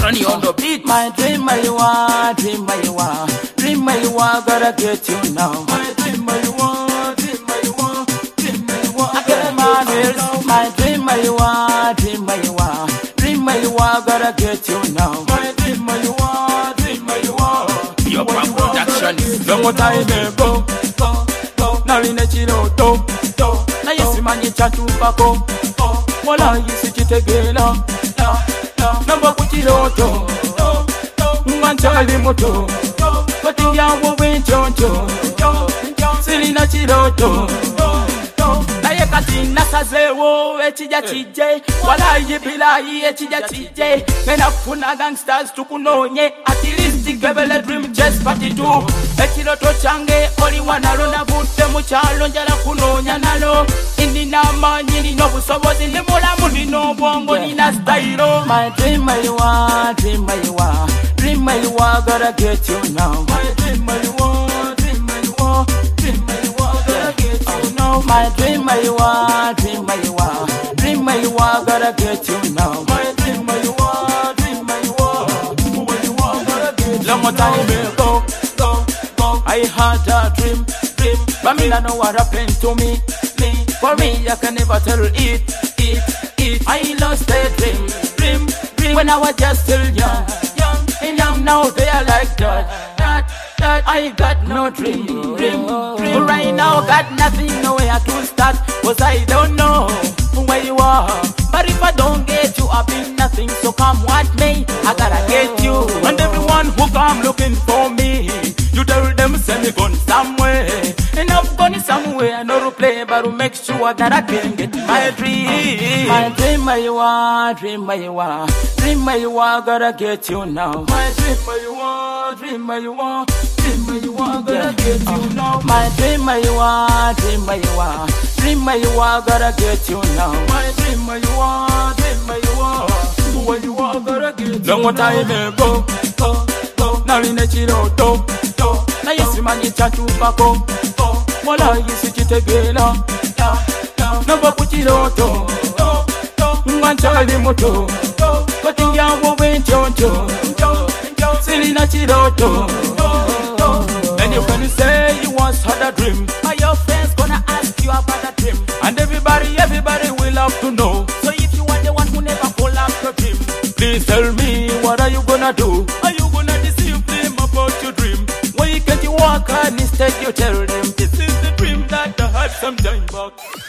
Sonny on the beat. My dream, my you are, dream, my you are, dream, my you are, gotta get you now. My dream, my you are, dream, my you are, dream, my you are, gotta get you now. My dream, my you are, dream, my you are, dream, my you are, gotta get you now. My dream, my you are, dream, my you are. Your production. No more time, go. Now in the chiloto, now you see man you chat to Paco. Wala you see chitegela, number kuchiloto, manchali moto, but in ya wo win choncho, silina chiloto. Katina sazewo echija chije wala yibila echija chije mena funa gangsters tukunonye at least gebele dream just party too echiloto change oli wanalona butte mu kyalo njala kunonya nalo indina manyi no busobozi ndi mulamu ndino bwongo nina style. My dream, my you are, dream, my you are, dream, my you are, gotta get you now. My dream, my you are, dream, my you are, dream, my you are, gotta get you now. My dream, my you are, dream, my you are, dream, my you are, gotta get you now. My dream, my you are, dream, my you are, gotta get you now. Long time ago, I had a dream, but me not know what happened to me. For me, I can never tell it. I lost a dream, when I was just still young, and I'm now there like that. I got no dream. Right now, got nothing, nowhere to start, 'cause I don't know where you are. But if I don't get you, I've been nothing, so come what may, I gotta get you. And everyone who come looking for me, you tell them send me gone somewhere. And I'm going somewhere, no to play, but to make sure that I can get my dream. My dream, my you are, dream, my you are, dream, my you are, gotta get you now. My dream, my you are, dream, my you are, dream, my you are, gotta get you now. My dream, my you are, dream, my you are, dream, my you are, gotta get you now. My dream, my you are, dream, my you are, who you are, gotta get you now. Long time ago, now in the chiloto, now you see man you chat to Paco. Wala you see chitegela, number kuchiloto, manchali moto, but in ya wo win choncho, silina chiloto. And you when you say you once had a dream, are your friends gonna ask you about a dream? And everybody will have to know. So if you are the one who never pull up your dream, please tell me, what are you gonna do? Are you gonna deceive them about your dream? Why can't you walk and instead you tell them this is the dream that I had some time back?